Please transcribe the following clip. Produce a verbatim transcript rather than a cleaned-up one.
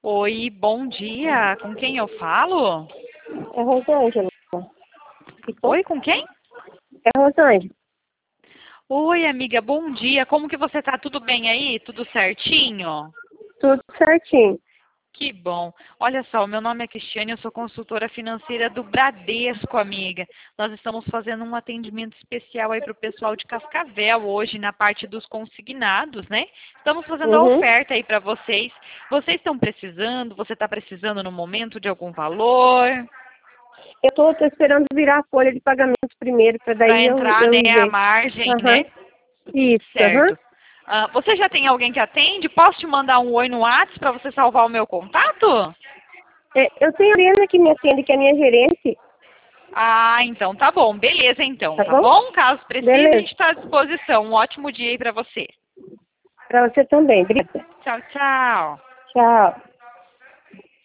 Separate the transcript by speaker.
Speaker 1: Oi, bom dia. Com quem eu falo?
Speaker 2: É Rosângela.
Speaker 1: Oi, com quem?
Speaker 2: É Rosângela.
Speaker 1: Oi, amiga, bom dia. Como que você tá? Tudo bem aí? Tudo certinho?
Speaker 2: Tudo certinho.
Speaker 1: Que bom. Olha só, o meu nome é Cristiane, eu sou consultora financeira do Bradesco, amiga. Nós estamos fazendo um atendimento especial aí para o pessoal de Cascavel hoje na parte dos consignados, né? Estamos fazendo a
Speaker 2: Uhum.
Speaker 1: oferta aí para vocês. Vocês estão precisando? Você está precisando no momento de algum valor?
Speaker 2: Eu tô, tô esperando virar a folha de pagamento primeiro, para
Speaker 1: Para
Speaker 2: daí eu,
Speaker 1: entrar, né,
Speaker 2: eu
Speaker 1: a
Speaker 2: ver.
Speaker 1: margem,
Speaker 2: Aham.
Speaker 1: né?
Speaker 2: Isso, aham.
Speaker 1: Certo. Ah, você já tem alguém que atende? Posso te mandar um oi no WhatsApp para você salvar o meu contato?
Speaker 2: É, eu tenho a Helena que me atende, que é a minha gerente,
Speaker 1: Ah, então tá bom. Beleza, então,
Speaker 2: tá
Speaker 1: tá
Speaker 2: bom?
Speaker 1: bom? Caso precise, a
Speaker 2: Beleza.
Speaker 1: gente está à disposição. Um ótimo dia aí para você.
Speaker 2: Para você também. Obrigada.
Speaker 1: Tchau, tchau.
Speaker 2: Tchau.